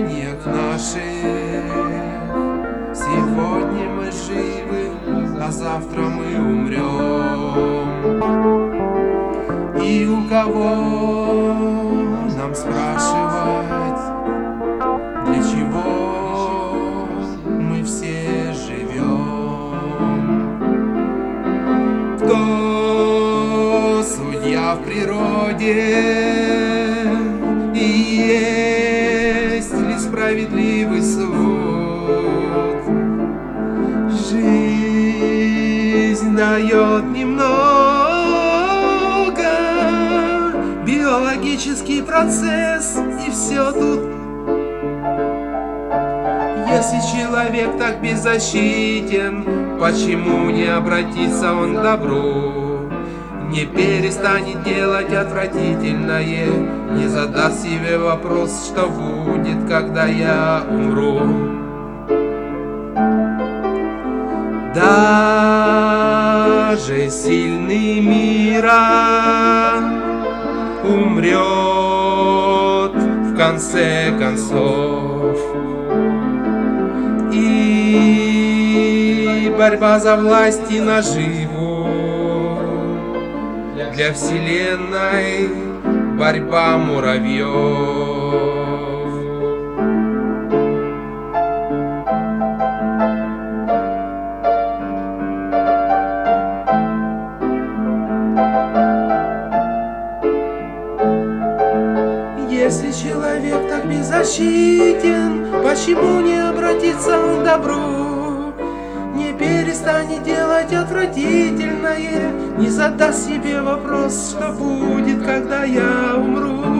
намерениях наших. Сегодня мы живы, а завтра мы умрем. И у кого нам спрашивать, для чего мы все живем? Кто судья в природе? И есть ли справедливый суд? Жизнь дает немного, биологический процесс, и все тут. Если человек так беззащитен, почему не обратится он к добру? Не перестанет делать отвратительное, не задаст себе вопрос, что будет, когда я умру. Даже сильный мира умрет в конце концов. И борьба за власть и наживу для вселенной борьба муравьев. Если человек так беззащитен, почему не обратиться к добру? Не перестанет делать отвратительное, не задаст себе вопрос, что будет, когда я умру.